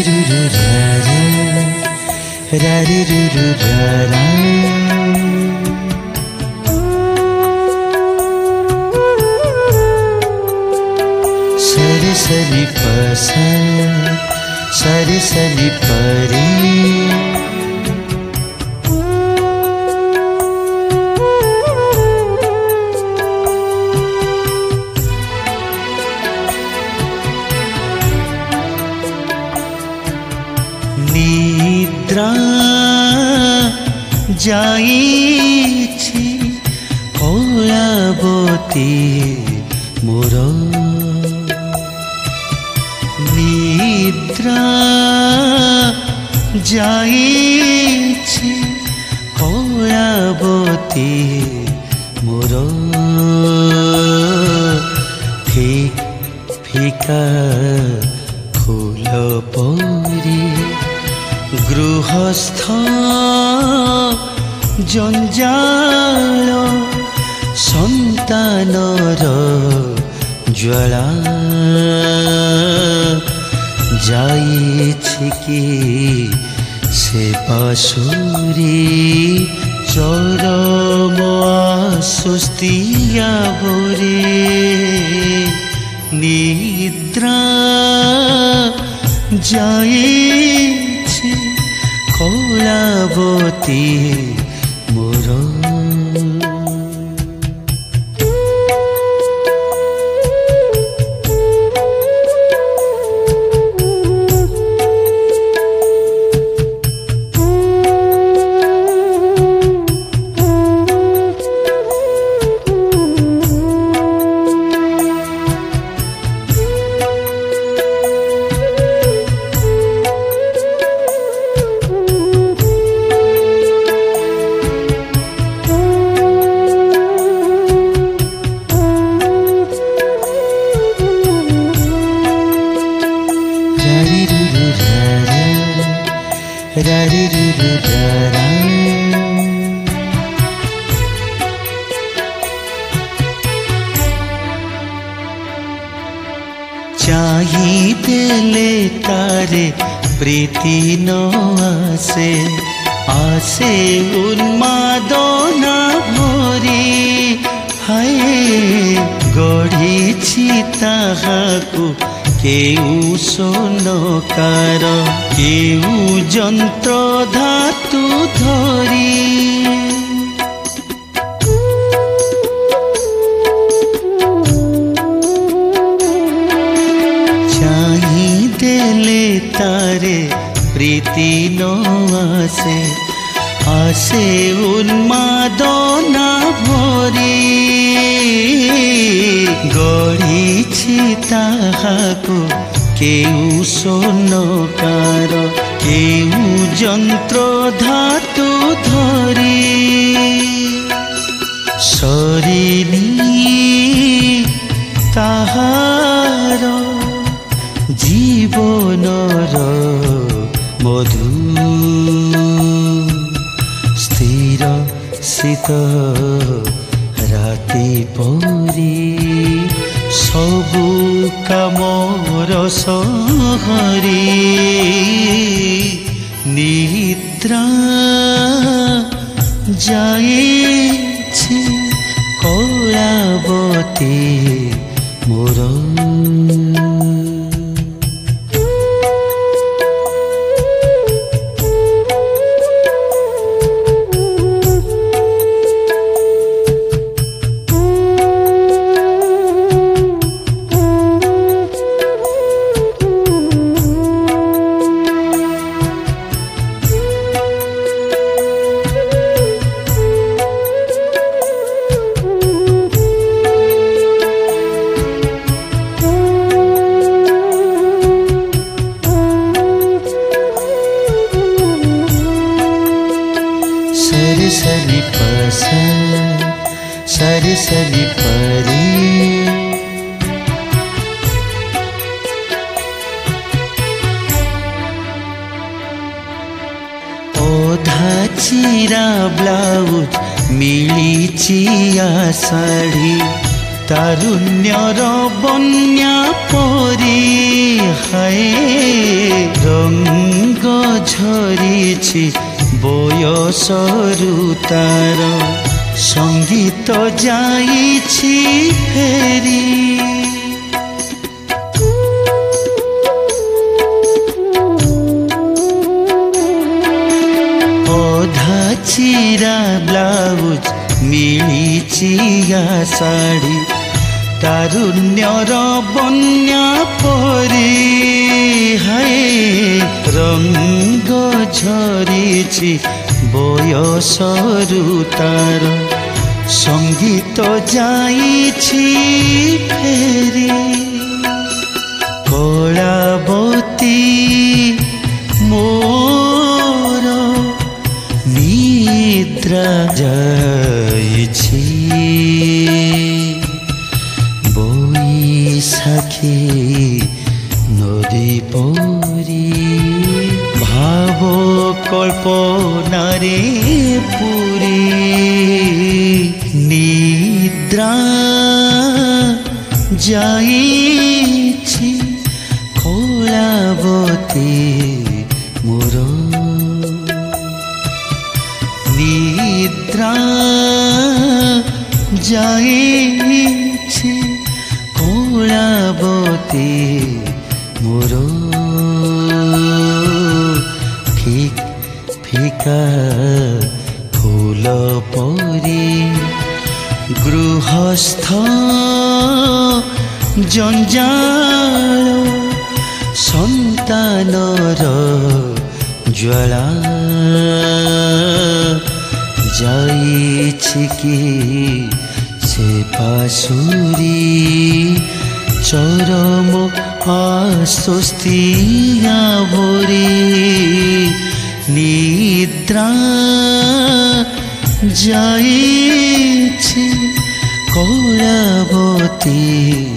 सरी परी निद्रा जाइछि कलाबती मोर निद्रा जाइछि कलाबती मोर फिका फूल परी गृहस्थ जंजाल संतानर ज्वाला जाइछि कि से बासुरी चरम आश्वस्तिया बोरे निद्रा जाइछि कलाबती मोर चाहिदेले तारे प्रीति न आसे आसे उन्मादना भरी हाय गढ़िछि ताहाकु केउ सोनकार केउ यंत्र धातु धरी तारे प्रीति न आसे आसे उन्मादना भरी गढ़िछि ताहाकु केउ सोनकार केउ यंत्र धातु धरी सरिनी ताहार जीवनर मधु स्थिर शीत राति परी सबु कामर सहरी निद्रा जाइछि कलाबती मोर सरी परी ओधा चिरा ब्लाउज मिलिछि आषाढ़ी तारुण्यर बन्या परी हाय रंग ঝরিছি বয়সরু তার সঙ্গীত যাইছি ফেরি অধা চিরা ব্লাউজ মিলিছি শাড়ি তারুণ্যর বন্যা পরি হায় রঙ্গ ঝরিছি বয়সরু তার সঙ্গীত যাইছি ফেরি কলাবতী মোর নিদ্রা যাইছি বৈশাখী নদী পরি ভাব কল্পনারে পুরি নিদ্রা যাইছি কলাবতী মোর নিদ্রা যাইছি কলাবতী মোর ফিকা ফুল পরি গৃহস্থ জঞ্জাল সন্তানর জ্বালা যাইছি কি সে পাশুরি চরম আশ্বস্তি আবরি নিদ্রা যাইছি কলাবতী